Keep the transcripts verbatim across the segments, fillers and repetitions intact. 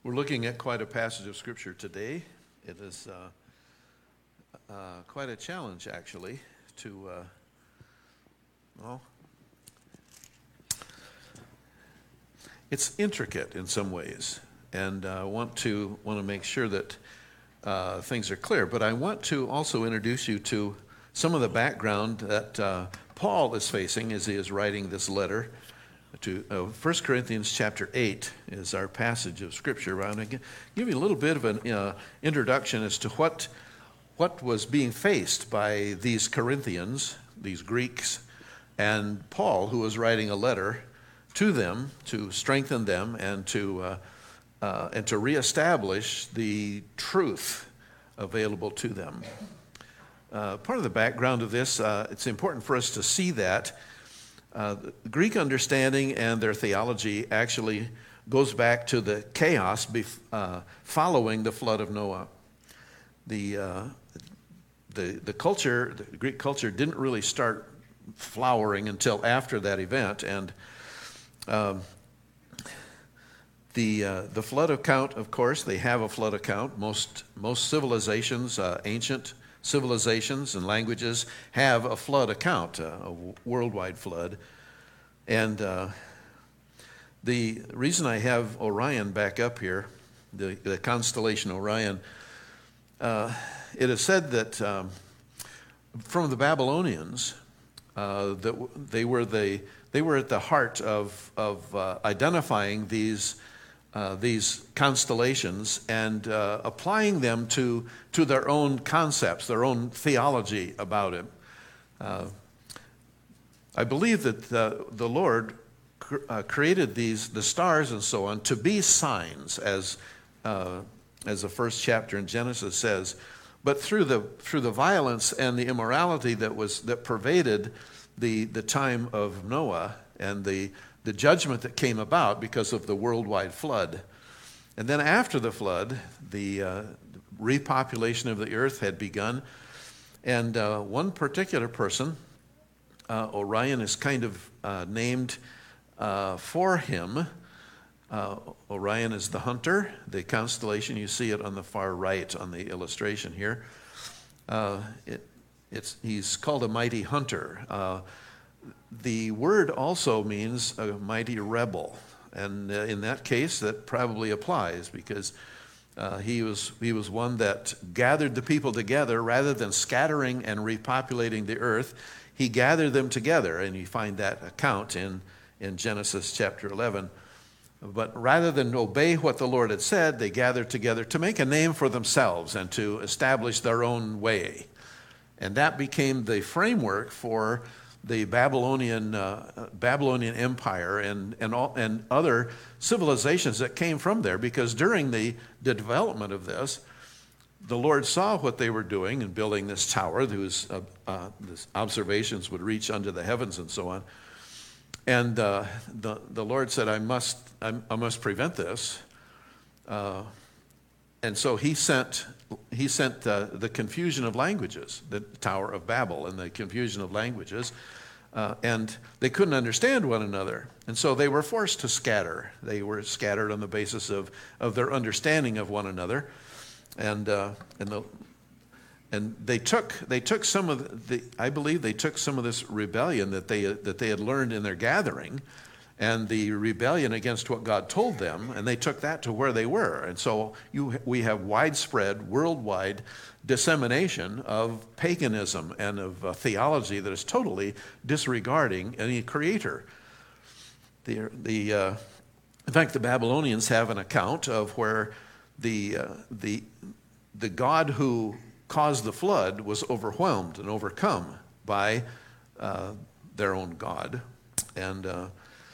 We're looking at quite a passage of Scripture today. It is uh, uh, quite a challenge, actually, to, uh, well, it's intricate in some ways, and I uh, want to want to make sure that uh, things are clear. But I want to also introduce you to some of the background that uh, Paul is facing as he is writing this letter. To uh, First Corinthians chapter eight is our passage of Scripture. I'm going to give you a little bit of an uh, introduction as to what what was being faced by these Corinthians, these Greeks, and Paul, who was writing a letter to them to strengthen them and to uh, uh, and to reestablish the truth available to them. Uh, part of the background of this, uh, it's important for us to see that. Uh, the Greek understanding and their theology actually goes back to the chaos bef- uh, following the flood of Noah. The, uh, the, the culture, the Greek culture didn't really start flowering until after that event, and um, the uh, the flood account, of course, they have a flood account. Most most civilizations, uh, ancient civilizations and languages have a flood account, uh, a worldwide flood. And uh, the reason I have Orion back up here, the, the constellation Orion, uh, it is said that um, from the Babylonians, uh, that they were the they were at the heart of of uh, identifying these Uh, these constellations and uh, applying them to to their own concepts, their own theology about it. Uh, I believe that the, the Lord cr- uh, created these the stars and so on to be signs, as uh, as the first chapter in Genesis says. But through the through the violence and the immorality that was that pervaded the the time of Noah and the the judgment that came about because of the worldwide flood. And then after the flood, the uh, repopulation of the earth had begun. And uh, one particular person, uh, Orion, is kind of uh, named uh, for him. Uh, Orion is the hunter, the constellation. You see it on the far right on the illustration here. Uh, it, it's, he's called a mighty hunter. Uh, The word also means a mighty rebel, and uh, in that case, that probably applies because uh, he was he was one that gathered the people together rather than scattering and repopulating the earth. He gathered them together, and you find that account in in Genesis chapter eleven. But rather than obey what the Lord had said, they gathered together to make a name for themselves and to establish their own way, and that became the framework for the Babylonian uh, Babylonian Empire and and, all, and other civilizations that came from there, because during the, the development of this, the Lord saw what they were doing in building this tower, whose uh, uh, this observations would reach unto the heavens and so on. And uh, the the Lord said, "I must I, I must prevent this." Uh, and so He sent He sent uh, the confusion of languages, the Tower of Babel, and the confusion of languages. Uh, and they couldn't understand one another. And so they were forced to scatter. They were scattered on the basis of, of their understanding of one another. And uh, and the and they took they took some of the I believe they took some of this rebellion that they that they had learned in their gathering, and the rebellion against what God told them, and they took that to where they were. And so you, we have widespread, worldwide dissemination of paganism and of uh, theology that is totally disregarding any creator. The, the, uh, in fact, the Babylonians have an account of where the, uh, the, the God who caused the flood was overwhelmed and overcome by uh, their own God. And uh,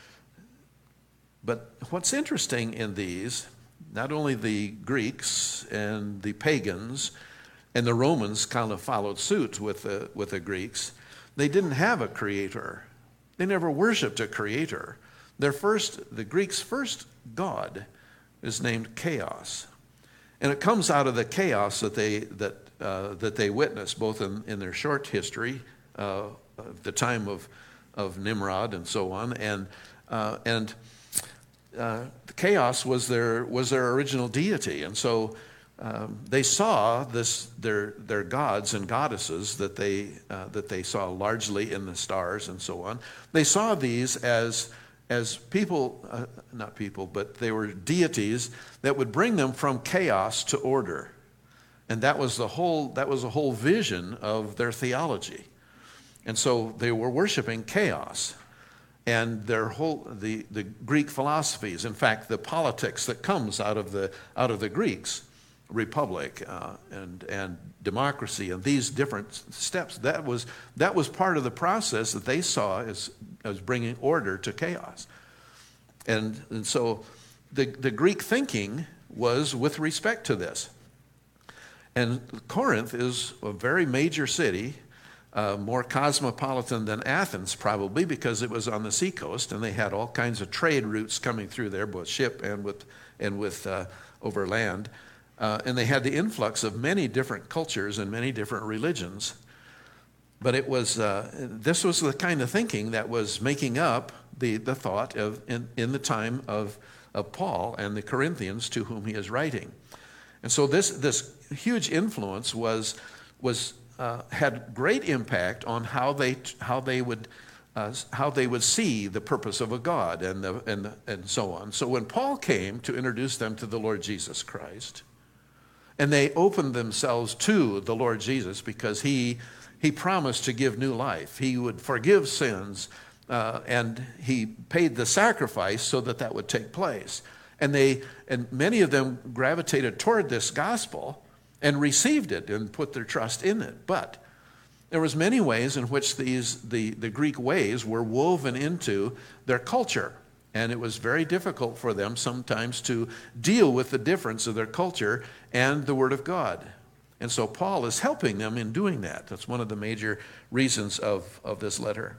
But what's interesting in these, not only the Greeks and the pagans and the Romans kind of followed suit with the, with the Greeks, they didn't have a creator. They never worshiped a creator. Their first, the Greeks' first god is named Chaos. And it comes out of the chaos that they, that, uh, that they witnessed, both in, in their short history, uh, of the time of, of Nimrod and so on, and, uh, and uh, chaos was their was their original deity, and so um, they saw this their their gods and goddesses that they uh, that they saw largely in the stars and so on. They saw these as as people, uh, not people, but they were deities that would bring them from chaos to order, and that was the whole that was the whole vision of their theology, and so they were worshiping chaos. And their whole the, the Greek philosophies, in fact, the politics that comes out of the out of the Greeks, republic uh, and and democracy, and these different steps, that was that was part of the process that they saw as as bringing order to chaos. And and so the the Greek thinking was with respect to this. And Corinth is a very major city. Uh, more cosmopolitan than Athens, probably, because it was on the seacoast, and they had all kinds of trade routes coming through there, both ship and with and with uh, over land. Uh, and they had the influx of many different cultures and many different religions. But it was uh, this was the kind of thinking that was making up the the thought of in, in the time of of Paul and the Corinthians to whom he is writing. And so this this huge influence was was. Uh, had great impact on how they how they would uh, how they would see the purpose of a God and the, and the, and so on. So when Paul came to introduce them to the Lord Jesus Christ, and they opened themselves to the Lord Jesus because he he promised to give new life, he would forgive sins, uh, and he paid the sacrifice so that that would take place. And they and many of them gravitated toward this gospel and received it and put their trust in it. But there was many ways in which these the, the Greek ways were woven into their culture. And it was very difficult for them sometimes to deal with the difference of their culture and the Word of God. And so Paul is helping them in doing that. That's one of the major reasons of, of this letter.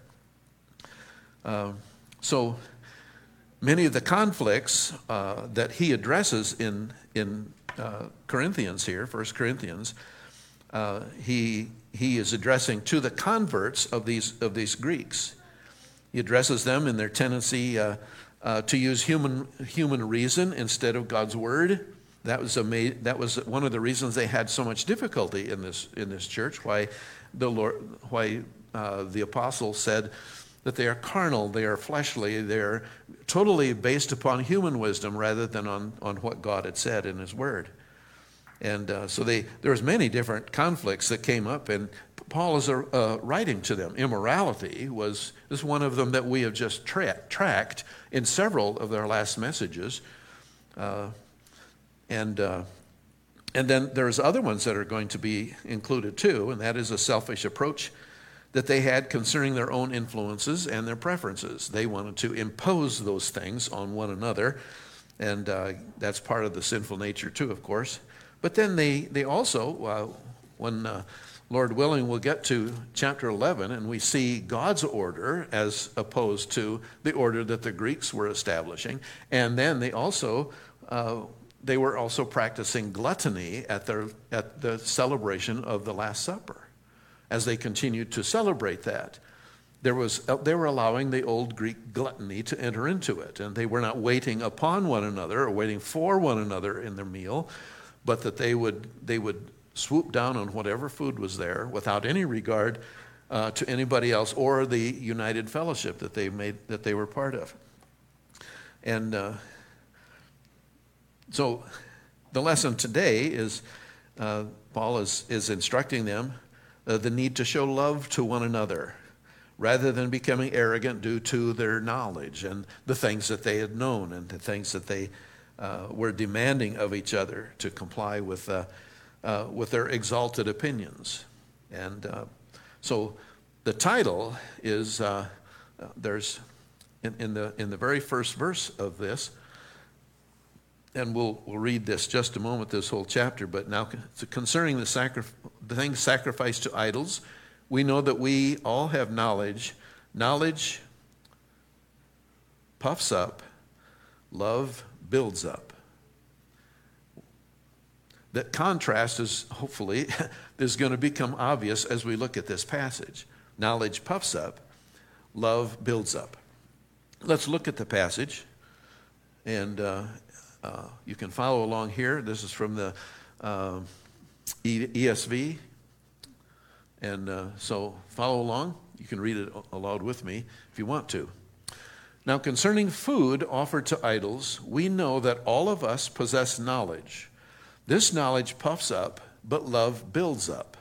Um, so many of the conflicts uh, that he addresses in in Uh, Corinthians here, First Corinthians, uh, he he is addressing to the converts of these of these Greeks. He addresses them in their tendency uh, uh, to use human human reason instead of God's word. That was a ma- that was one of the reasons they had so much difficulty in this in this church. Why the Lord, why uh, the apostle said that they are carnal, they are fleshly, they're totally based upon human wisdom rather than on, on what God had said in his word. And uh, so they there was many different conflicts that came up, and Paul is uh, writing to them. Immorality was is one of them that we have just tra- tracked in several of their last messages. Uh, and uh, and then there's other ones that are going to be included too, and that is a selfish approach that they had concerning their own influences and their preferences. They wanted to impose those things on one another, and uh, that's part of the sinful nature too, of course. But then they, they also, uh, when uh, Lord willing, we'll get to chapter eleven, and we see God's order as opposed to the order that the Greeks were establishing. And then they also, uh, they were also practicing gluttony at their at the celebration of the Last Supper. As they continued to celebrate that, there was they were allowing the old Greek gluttony to enter into it, and they were not waiting upon one another or waiting for one another in their meal, but that they would they would swoop down on whatever food was there without any regard uh, to anybody else or the united fellowship that they made that they were part of. And uh, so, the lesson today is uh, Paul is is instructing them. Uh, the need to show love to one another rather than becoming arrogant due to their knowledge and the things that they had known and the things that they uh, were demanding of each other to comply with uh, uh, with their exalted opinions. And uh, so the title is, uh, uh, there's in, in the in the very first verse of this, and we'll we'll read this just a moment, this whole chapter, but now concerning the, sacri- the things sacrificed to idols, we know that we all have knowledge. Knowledge puffs up, love builds up. That contrast is, hopefully, is going to become obvious as we look at this passage. Knowledge puffs up, love builds up. Let's look at the passage. And uh, uh, you can follow along here. This is from the uh, e- ESV. And uh, so follow along. You can read it aloud with me if you want to. Now, concerning food offered to idols, we know that all of us possess knowledge. This knowledge puffs up, but love builds up.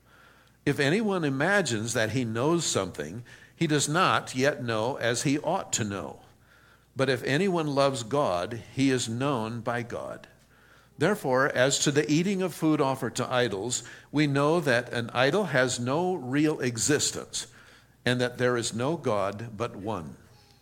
If anyone imagines that he knows something, he does not yet know as he ought to know. But if anyone loves God, he is known by God. Therefore, as to the eating of food offered to idols, we know that an idol has no real existence, and that there is no God but one.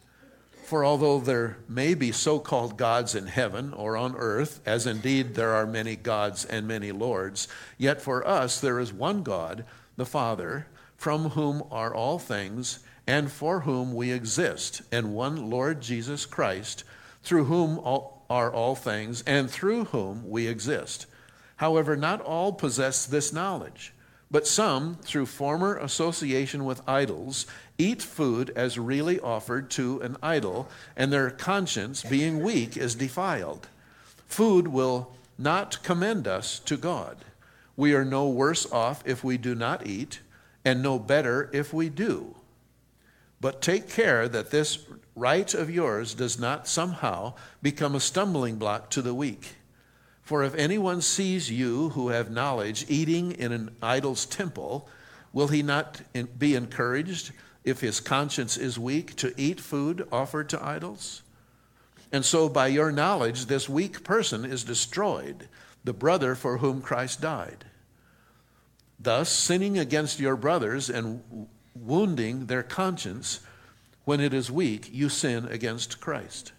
For although there may be so-called gods in heaven or on earth, as indeed there are many gods and many lords, yet for us there is one God, the Father, from whom are all things, and for whom we exist, and one Lord Jesus Christ, through whom all are all things, and through whom we exist. However, not all possess this knowledge, but some, through former association with idols, eat food as really offered to an idol, and their conscience, being weak, is defiled. Food will not commend us to God. We are no worse off if we do not eat, and no better if we do. But take care that this right of yours does not somehow become a stumbling block to the weak. For if anyone sees you who have knowledge eating in an idol's temple, will he not be encouraged, if his conscience is weak, to eat food offered to idols? And so by your knowledge, this weak person is destroyed, the brother for whom Christ died. Thus, sinning against your brothers and wounding their conscience when it is weak, you sin against Christ.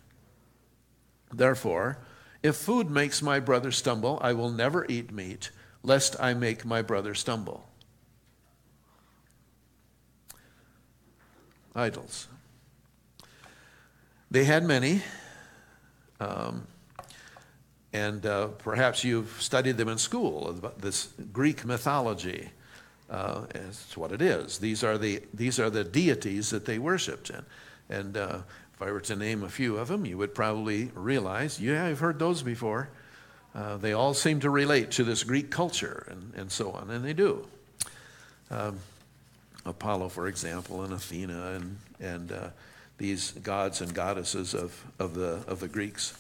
Therefore, if food makes my brother stumble, I will never eat meat, lest I make my brother stumble. Idols. They had many, um, and uh, perhaps you've studied them in school, this Greek mythology. Uh, it's what it is. These are the these are the deities that they worshipped. And, and uh, if I were to name a few of them, you would probably realize, yeah, I've heard those before. Uh, they all seem to relate to this Greek culture and, and so on, and they do. Um, Apollo, for example, and Athena, and and uh, these gods and goddesses of, of the of the Greeks.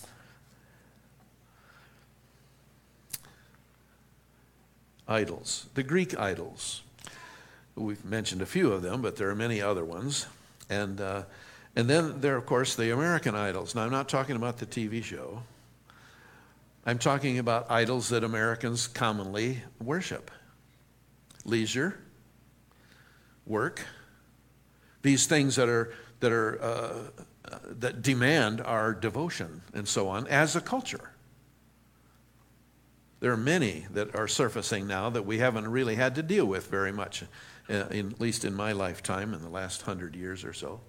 Idols, the Greek idols. We've mentioned a few of them, but there are many other ones. And uh, and then there are, of course, the American idols. Now, I'm not talking about the T V show. I'm talking about idols that Americans commonly worship. Leisure, work, these things that are that are uh, uh, that demand our devotion and so on as a culture. There are many that are surfacing now that we haven't really had to deal with very much, uh, in, at least in my lifetime, in the last hundred years or so.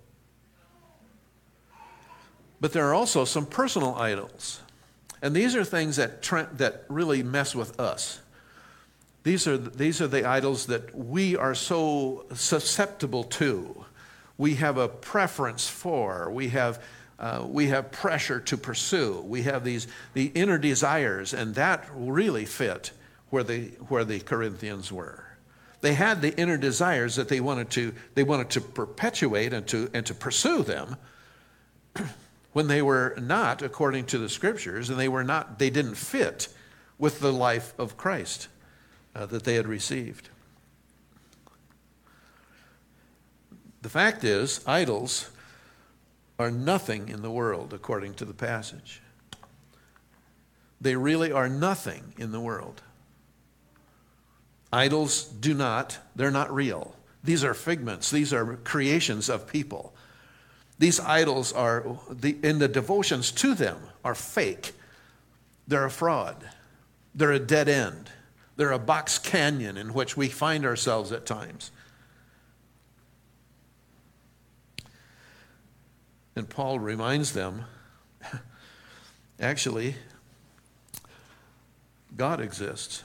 But there are also some personal idols. And these are things that tra- that really mess with us. These are, these are the idols that we are so susceptible to. We have a preference for. We have Uh, we have pressure to pursue. We have these the inner desires, and that really fit where the where the Corinthians were. They had the inner desires that they wanted to they wanted to perpetuate and to and to pursue them when they were not according to the scriptures, and they were not they didn't fit with the life of Christ uh, that they had received. The fact is, idols are nothing in the world, according to the passage. They really are nothing in the world. Idols do not, they're not real. These are figments. These are creations of people. These idols are, the, and the devotions to them are fake. They're a fraud. They're a dead end. They're a box canyon in which we find ourselves at times. And Paul reminds them, actually, God exists.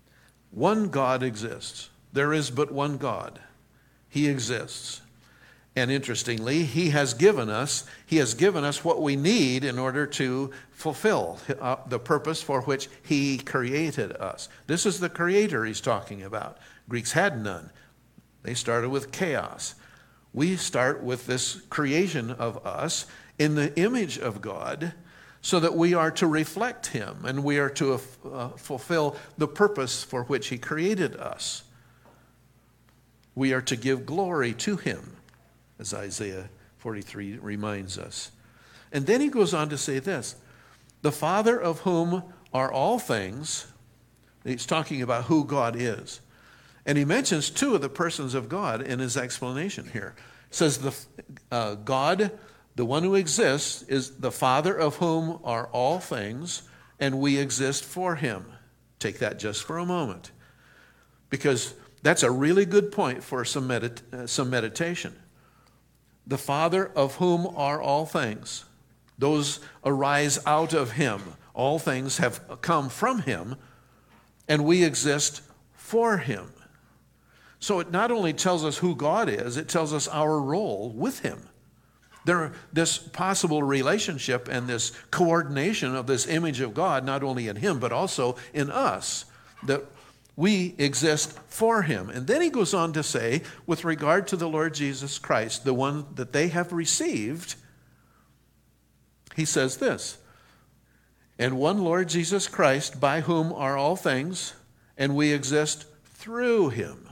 One God exists. There is but one God. He exists. And interestingly, he has given us, he has given us what we need in order to fulfill uh, the purpose for which he created us. This is the creator he's talking about. Greeks had none. They started with chaos. We start with this creation of us in the image of God so that we are to reflect him and we are to uh, fulfill the purpose for which he created us. We are to give glory to him, as Isaiah forty-three reminds us. And then he goes on to say this, the Father of whom are all things. He's talking about who God is. And he mentions two of the persons of God in his explanation here. He says the uh, God, the one who exists, is the Father of whom are all things, and we exist for him. Take that just for a moment, because that's a really good point for some, medit- uh, some meditation. The Father of whom are all things. Those arise out of him. All things have come from him, and we exist for him. So it not only tells us who God is, it tells us our role with him. There, this possible relationship and this coordination of this image of God, not only in him, but also in us, that we exist for him. And then he goes on to say, with regard to the Lord Jesus Christ, the one that they have received, he says this, and one Lord Jesus Christ, by whom are all things, and we exist through him.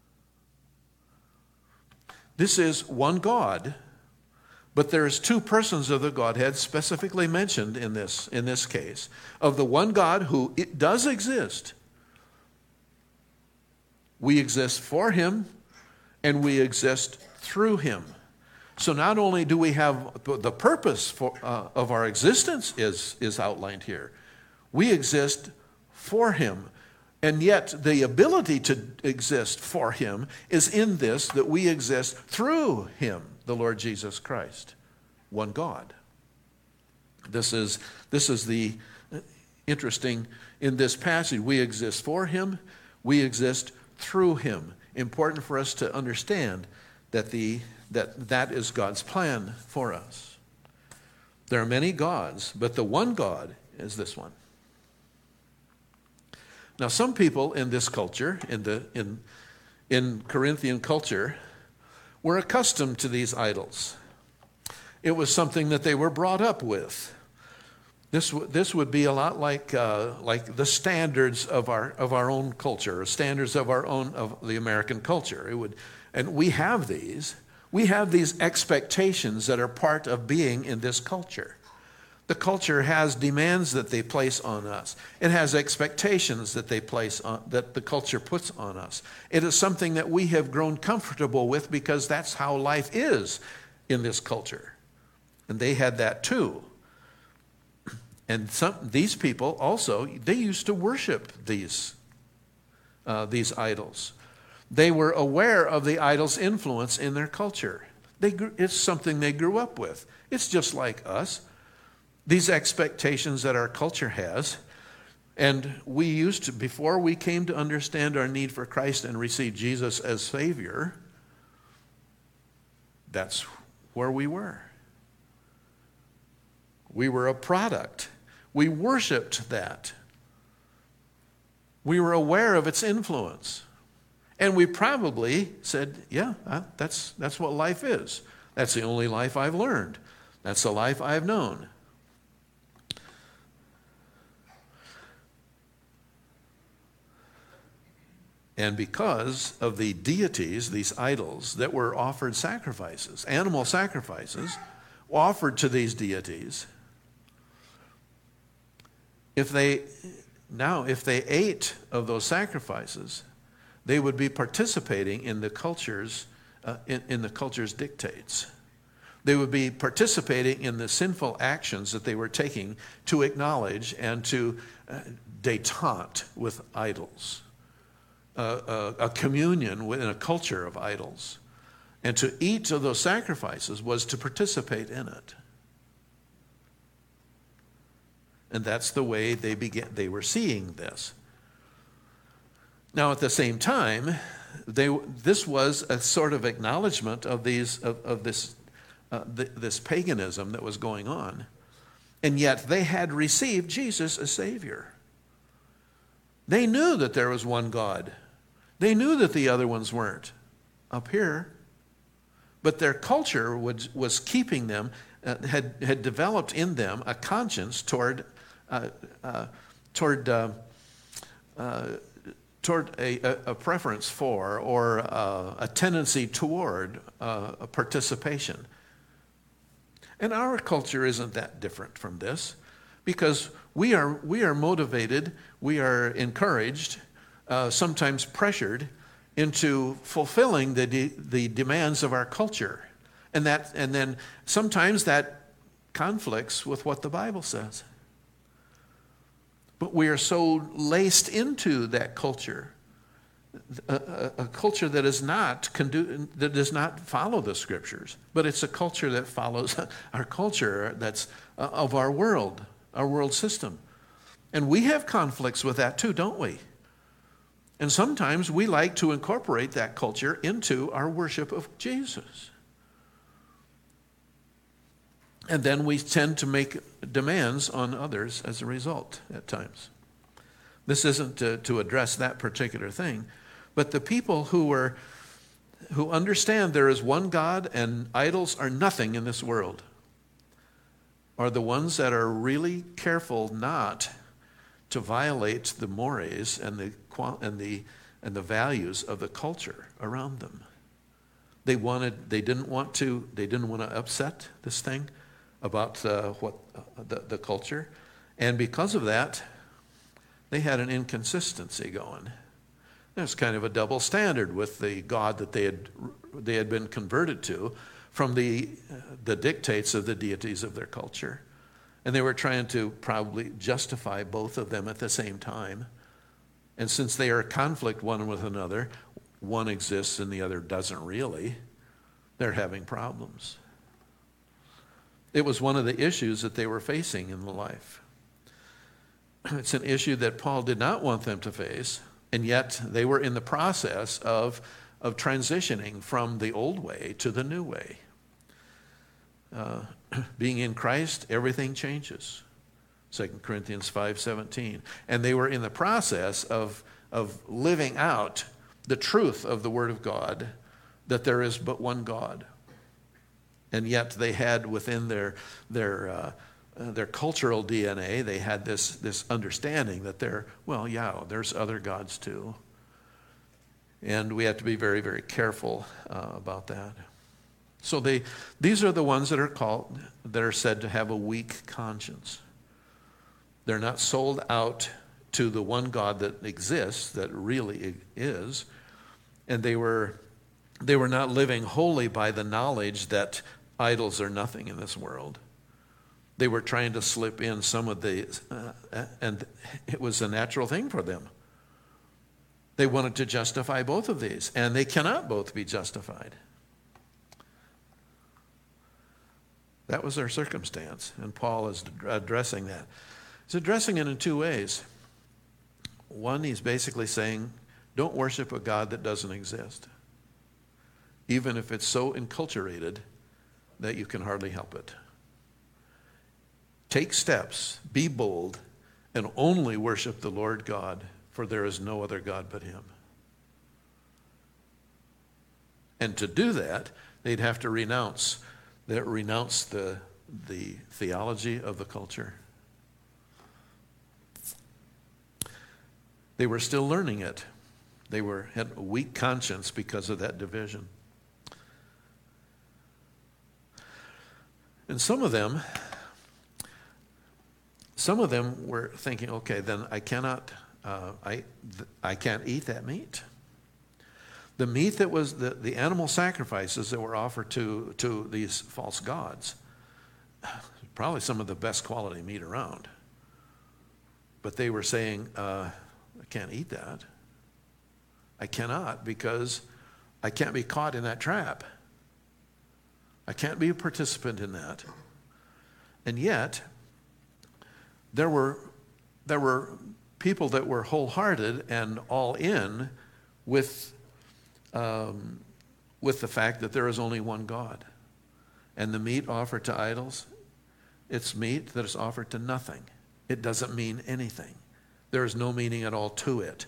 This is one God, but there's two persons of the Godhead specifically mentioned in this, in this case, of the one God who it does exist. We exist for him, and we exist through him. So not only do we have the purpose for, uh, of our existence is, is outlined here, we exist for him. And yet the ability to exist for him is in this, that we exist through him, the Lord Jesus Christ, one God. This is, this is the interesting in this passage. We exist for him, we exist through him. Important for us to understand that the that that is God's plan for us. There are many gods, but the one God is this one. Now, some people in this culture, in the in in Corinthian culture, were accustomed to these idols. It was something that they were brought up with. This this would be a lot like uh, like the standards of our of our own culture, or standards of our own of the American culture. It would, and we have these. We have these expectations that are part of being in this culture. The culture has demands that they place on us. It has expectations that they place on, that the culture puts on us. It is something that we have grown comfortable with because that's how life is in this culture. And they had that too. And some these people also, they used to worship these, uh, these idols. They were aware of the idol's influence in their culture. They, it's something they grew up with. It's just like us. These expectations that our culture has, and we used to, before we came to understand our need for Christ and receive Jesus as Savior, that's where we were. We were a product. We worshiped that. We were aware of its influence. And we probably said, yeah, that's, that's what life is. That's the only life I've learned. That's the life I've known. And because of the deities, these idols, that were offered sacrifices, animal sacrifices, offered to these deities, if they, now if they ate of those sacrifices, they would be participating in the culture's uh, in, in the culture's dictates. They would be participating in the sinful actions that they were taking to acknowledge and to uh, détente with idols, uh, a, a communion within a culture of idols. And to eat of those sacrifices was to participate in it. And that's the way they began, they were seeing this. Now, at the same time, they, this was a sort of acknowledgement of, these, of, of this, uh, th- this paganism that was going on. And yet they had received Jesus as Savior. They knew that there was one God. They knew that the other ones weren't up here. But their culture was, was keeping them, uh, had, had developed in them a conscience toward, uh, uh, toward, uh, uh, toward a, a, a preference for or uh, a tendency toward uh, a participation. And our culture isn't that different from this, because we are, we are motivated, we are encouraged, uh, sometimes pressured into fulfilling the, de- the demands of our culture. And, that, and then sometimes that conflicts with what the Bible says. But we are so laced into that culture, a, a, a culture that is not condu- that does not follow the Scriptures, but it's a culture that follows our culture that's uh, of our world, our world system. And we have conflicts with that too, don't we? And sometimes we like to incorporate that culture into our worship of Jesus. And then we tend to make demands on others as a result at times. This isn't to, to address that particular thing, but the people who are who understand there is one God and idols are nothing in this world are the ones that are really careful not to violate the mores and the and the and the values of the culture around them. They wanted they didn't want to they didn't want to upset this thing about uh, what uh, the, the culture, and because of that, they had an inconsistency going. There's kind of a double standard with the God that they had they had been converted to from the uh, the dictates of the deities of their culture, and they were trying to probably justify both of them at the same time. And since they are in conflict one with another, one exists and the other doesn't really, they're having problems. It was one of the issues that they were facing in the life. It's an issue that Paul did not want them to face, and yet they were in the process of, of transitioning from the old way to the new way. Uh, being in Christ, everything changes. Second Corinthians five seventeen. And they were in the process of, of living out the truth of the Word of God, that there is but one God. And yet they had within their their uh, uh, their cultural D N A, they had this this understanding that there, well, yeah, there's other gods too. And we have to be very, very careful uh, about that. So they these are the ones that are called that are said to have a weak conscience. They're not sold out to the one God that exists, that really is, and they were they were not living wholly by the knowledge that idols are nothing in this world. They were trying to slip in some of the, uh, and it was a natural thing for them. They wanted to justify both of these, and they cannot both be justified. That was their circumstance, and Paul is addressing that. He's addressing it in two ways. One, he's basically saying, don't worship a God that doesn't exist, even if it's so enculturated that you can hardly help it. Take steps, be bold, and only worship the Lord God, for there is no other God but Him. And to do that, they'd have to renounce, that renounce the, the theology of the culture. They were still learning it. They were had a weak conscience because of that division. And some of them, some of them were thinking, okay, then I cannot, uh, I, th- I can't eat that meat. The meat that was the, the animal sacrifices that were offered to, to these false gods, probably some of the best quality meat around. But they were saying, uh, I can't eat that. I cannot, because I can't be caught in that trap. I can't be a participant in that. And yet, there were there were people that were wholehearted and all in with um, with the fact that there is only one God. And the meat offered to idols, it's meat that is offered to nothing. It doesn't mean anything. There is no meaning at all to it.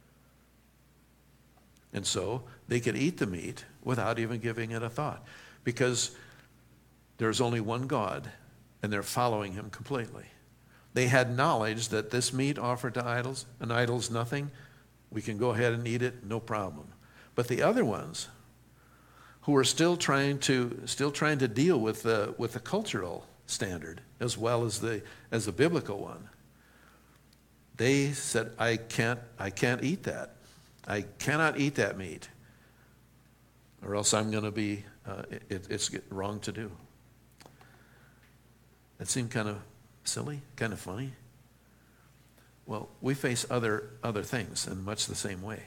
And so they could eat the meat without even giving it a thought, because there's only one God, and they're following him completely. They had knowledge that this meat offered to idols, an idol's nothing. We can go ahead and eat it, no problem. But the other ones, who are still trying to still trying to deal with the with the cultural standard as well as the as the biblical one, they said, I can't I can't eat that. I cannot eat that meat, or else I'm going to be uh, it, it's wrong to do. That seemed kind of silly, kind of funny. Well, we face other other things in much the same way.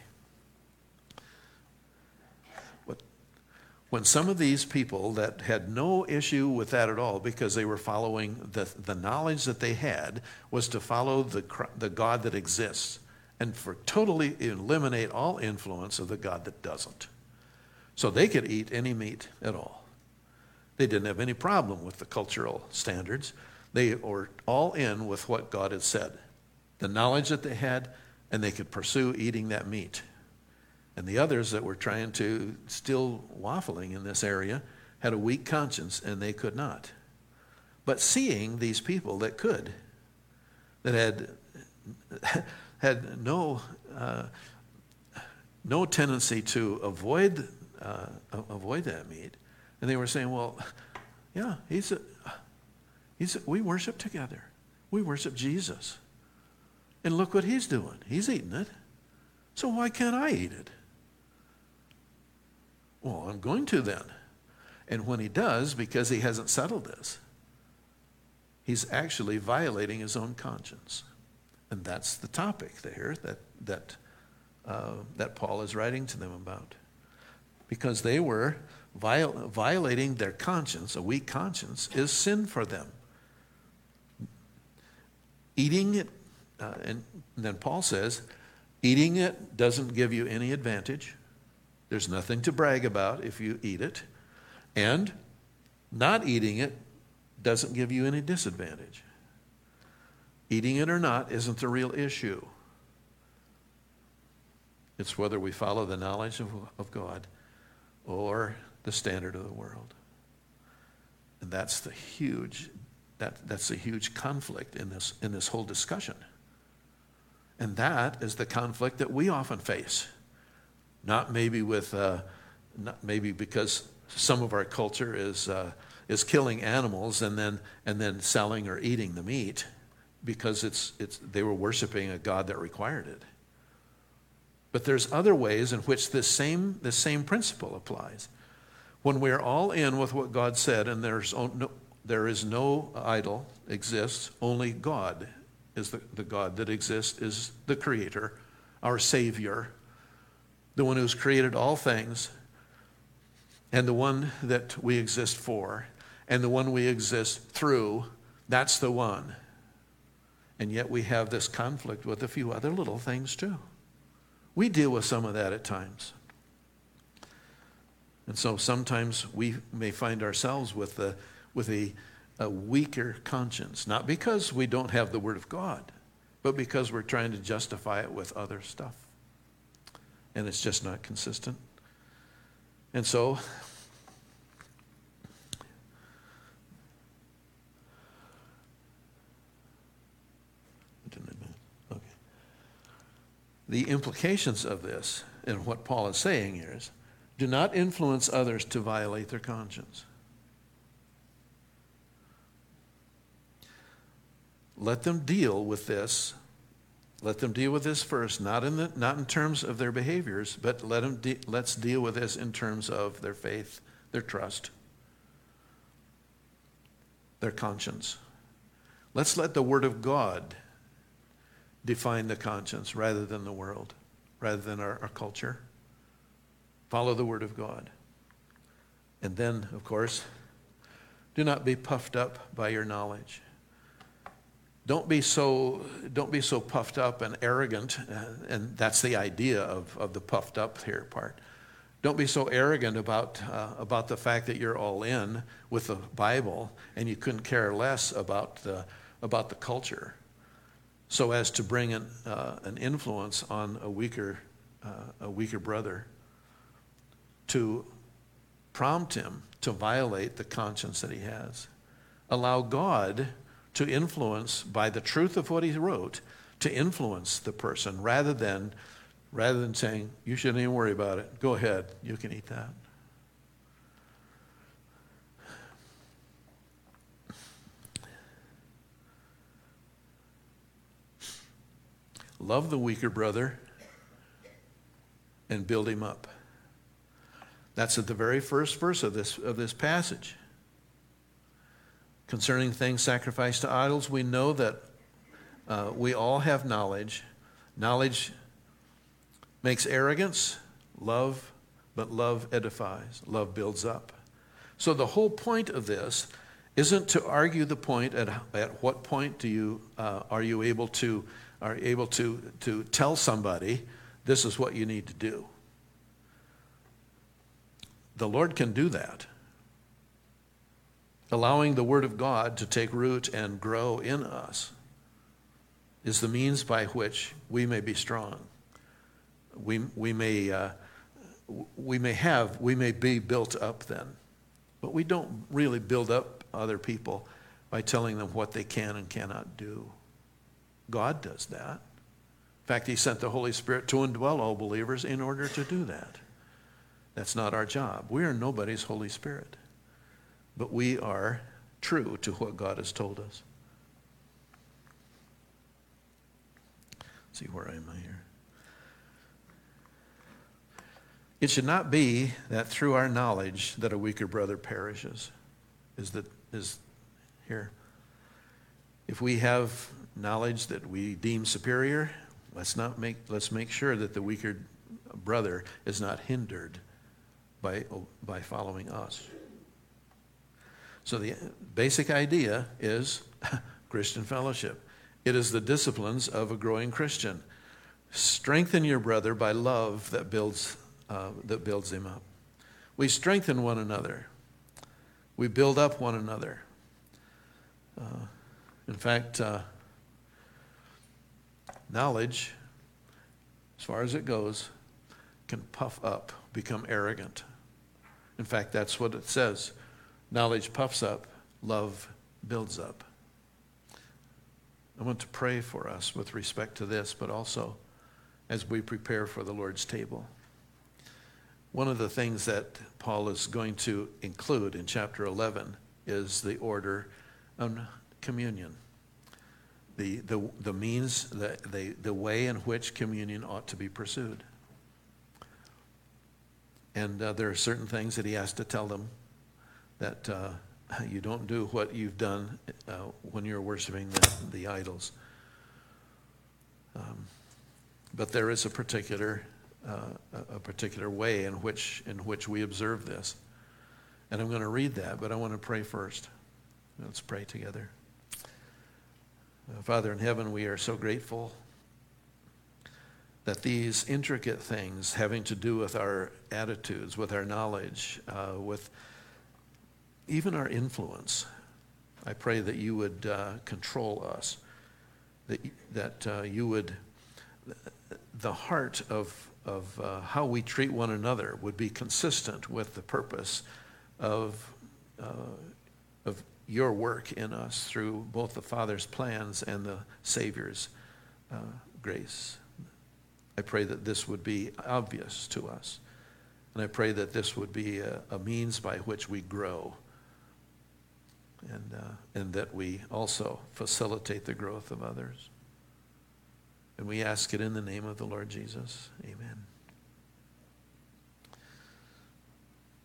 When some of these people that had no issue with that at all, because they were following the, the knowledge that they had was to follow the, the God that exists and for totally eliminate all influence of the God that doesn't. So they could eat any meat at all. They didn't have any problem with the cultural standards. They were all in with what God had said, the knowledge that they had, and they could pursue eating that meat. And the others that were trying to, still waffling in this area, had a weak conscience, and they could not. But seeing these people that could, that had had no uh, no tendency to avoid uh, avoid that meat, and they were saying, "Well, yeah, he's a, he's a, we worship together, we worship Jesus, and look what he's doing. He's eating it, so why can't I eat it?" Well, I'm going to then. And when he does, because he hasn't settled this, he's actually violating his own conscience. And that's the topic there that that uh, that Paul is writing to them about. Because they were viol- violating their conscience. A weak conscience is sin for them. Eating it, uh, and then Paul says, eating it doesn't give you any advantage. There's nothing to brag about if you eat it. And not eating it doesn't give you any disadvantage. Eating it or not isn't the real issue. It's whether we follow the knowledge of, of God or the standard of the world. And that's the huge, that, that's a huge conflict in this, in this whole discussion. And that is the conflict that we often face. Not maybe with, uh, not maybe because some of our culture is uh, is killing animals and then and then selling or eating the meat, because it's it's they were worshiping a God that required it. But there's other ways in which this same this same principle applies. When we're all in with what God said, and there's no, there is no idol exists, only God is the, the God that exists, is the Creator, our Savior, the one who's created all things, and the one that we exist for, and the one we exist through. That's the one. And yet we have this conflict with a few other little things too. We deal with some of that at times. And so sometimes we may find ourselves with a, with a, a weaker conscience, not because we don't have the Word of God, but because we're trying to justify it with other stuff. And it's just not consistent. And so, okay. The implications of this, and what Paul is saying here, is do not influence others to violate their conscience. Let them deal with this. Let them deal with this first, not in the, not in terms of their behaviors, but let them de- let's deal with this in terms of their faith, their trust, their conscience. Let's let the Word of God define the conscience rather than the world, rather than our, our culture. Follow the Word of God. And then, of course, do not be puffed up by your knowledge. Don't be so don't be so puffed up and arrogant, uh, and that's the idea of, of the puffed up here part. Don't be so arrogant about, uh, about the fact that you're all in with the Bible and you couldn't care less about the, about the culture, so as to bring an, uh, an influence on a weaker, uh, a weaker brother, to prompt him to violate the conscience that he has. Allow God to influence, by the truth of what he wrote, to influence the person rather than, rather than saying, you shouldn't even worry about it. Go ahead, you can eat that. Love the weaker brother and build him up. That's at the very first verse of this, of this passage. Concerning things sacrificed to idols, we know that uh, we all have knowledge. Knowledge makes arrogance, love, but love edifies. Love builds up. So the whole point of this isn't to argue the point at, at what point do you uh, are you able to are able to to tell somebody this is what you need to do. The Lord can do that. Allowing the Word of God to take root and grow in us is the means by which we may be strong. We we may uh, we may have we may be built up then, but we don't really build up other people by telling them what they can and cannot do. God does that. In fact, He sent the Holy Spirit to indwell all believers in order to do that. That's not our job. We are nobody's Holy Spirit, but we are true to what God has told us. Let's see, where am I here? It should not be that through our knowledge that a weaker brother perishes. Is that is here? If we have knowledge that we deem superior, let's not make let's make sure that the weaker brother is not hindered by by following us. So the basic idea is Christian fellowship. It is the disciplines of a growing Christian. Strengthen your brother by love that builds uh, that builds him up. We strengthen one another. We build up one another. Uh, in fact, uh, knowledge, as far as it goes, can puff up, become arrogant. In fact, that's what it says. Knowledge puffs up, love builds up. I want to pray for us with respect to this, but also as we prepare for the Lord's table. One of the things that Paul is going to include in chapter eleven is the order of communion. The, the, the means, the, the, the way in which communion ought to be pursued. And uh, there are certain things that he has to tell them that uh, you don't do what you've done uh, when you're worshiping the, the idols. Um, but there is a particular uh, a particular way in which in which we observe this, and I'm going to read that. But I want to pray first. Let's pray together. Uh, Father in heaven, we are so grateful that these intricate things having to do with our attitudes, with our knowledge, uh, with even our influence, I pray that you would uh, control us, that, that uh, you would, the heart of, of uh, how we treat one another would be consistent with the purpose of, uh, of your work in us through both the Father's plans and the Savior's uh, grace. I pray that this would be obvious to us. And I pray that this would be a, a means by which we grow. And, uh, and that we also facilitate the growth of others. And we ask it in the name of the Lord Jesus. Amen.